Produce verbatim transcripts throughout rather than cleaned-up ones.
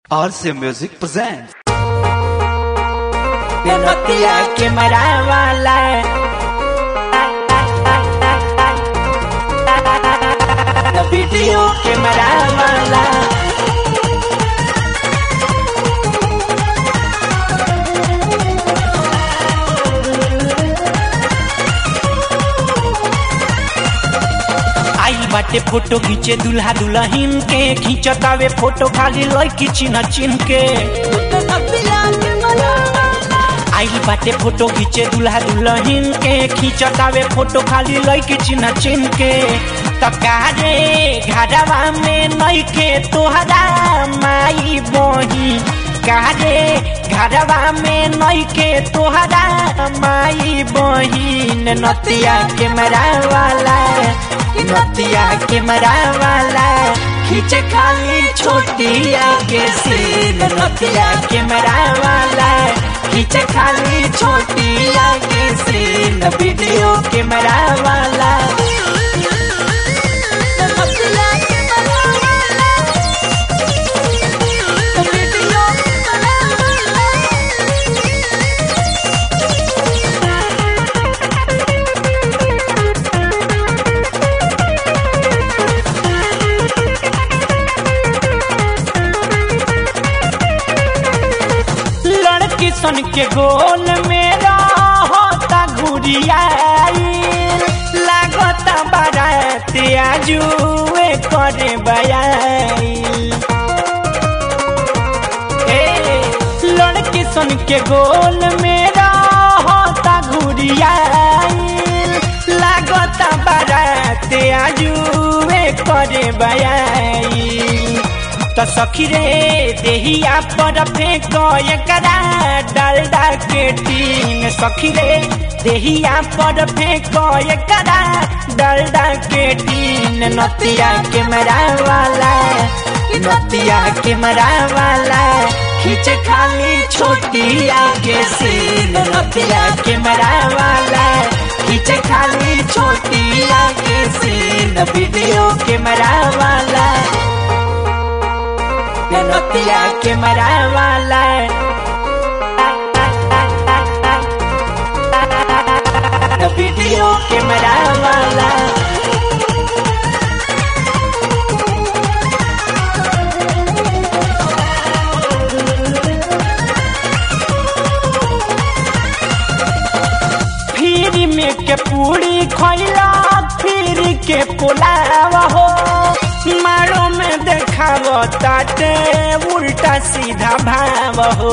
R C Music presents नतिया के मरावाला video के मरावाला आई बाटे फोटो खींचे दुल्हा दुल्हन के खींचतावे फोटो खाली लड़की चिन्ह चिन्ह के आई बाटे फोटो खींचे दुल्हा दुल्हन के खींचतावे फोटो खाली लड़की चिन्ह चिन्ह के तकारे घरवा में नई के तोहरा माई बही कारे घरवा में नई के तोहरा माई बहिन नतिया के मरावाला नतिया के मरावाला खींचे खाली छोटिया के सीन नतिया के मरावाला खींचे खाली छोटिया के सीन वीडियो के मरावाला सन के गोल मेरा होता घुरियाई लागता बारात आजुए करे बयाई लड़की सन के गोल मेरा होता घुरियाई लागता बारात आजुए करे बयाई तो सखी रे देहिया पर फेंक एकरा डालडा के टीन सखी रे देहिया पर फेंक एकरा डालडा के टीन नतिया के मरावाला नतिया के मरावाला खींचे खाली छोटिया के सीन नतिया के मरावाला खींचे खाली छोटिया के सीन वीडियो के मरावाला नतिया के मरावाला वीडियो के मरावाला फिर में के पूरी खोला फिर के पुलावा हो मारो में देखाव ताटे उल्टा सीधा भाव हो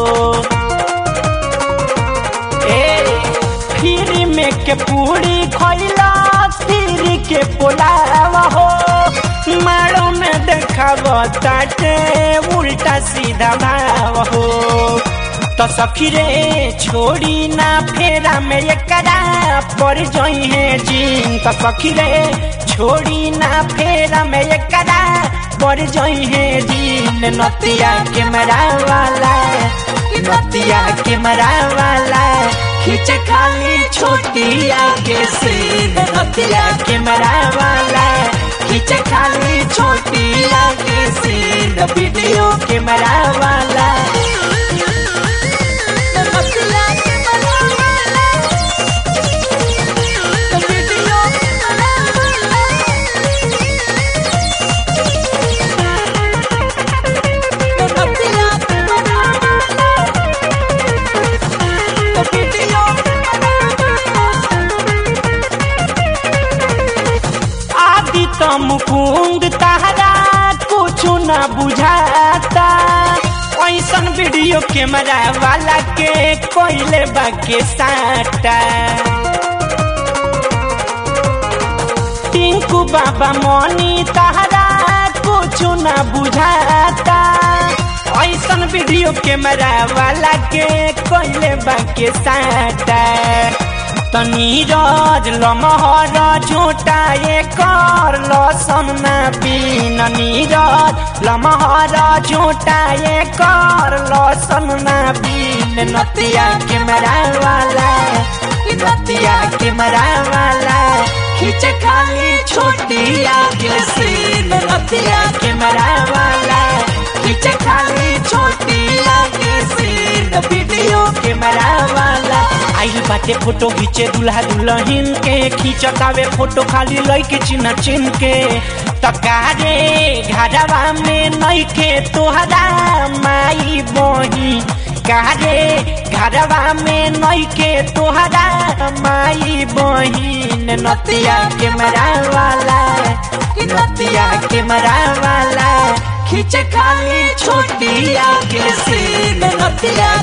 ए फिर में के पूरी खोला फिर के पुलाव हो मारो में देखाव ताटे उल्टा सीधा भाव हो तो सखी रे छोड़ी ना फेरा में एकरा पर जोई है जीन तो सखी रे छोड़ी ना फेरा में एकरा पर जोई है जीन नतिया के मरावाला नतिया के मरावाला खींचे खाली छोटिया के सीन नतिया के मरावाला खींचे खाली छोटिया के सीन वीडियो के मरावाला मुकुंद तहरा कुछ न बुझाता ऐसन वीडियो कैमरा वाला के कोयले बाके साटा टिंकू बाबा मोनी तहरा कुछ न बुझाता ऐसन वीडियो कैमरा वाला के कोयले बाके साटा नीरज लमहर झूठा कर लसन ना पीन नीरज लमहर झूठा कर लसन ना पीन नतिया के मरावाला नतिया के मरावाला खींचे खाली छोटिया के सीन नतिया के मरावाला खींचे खाली छोट साथे फोटो खींचे दूल्हा दुल्हन के, खींचतावे फोटो खाली लइके चिन्ह चिन्ह के। तकारे घरवा में नइखे तोहरा माई बही, कारे घरवा में नइखे तोहरा माई बहिन। नतिया कैमरा वाला, नतिया कैमरा वाला खींचे खाली छोटिया के सीन, नतिया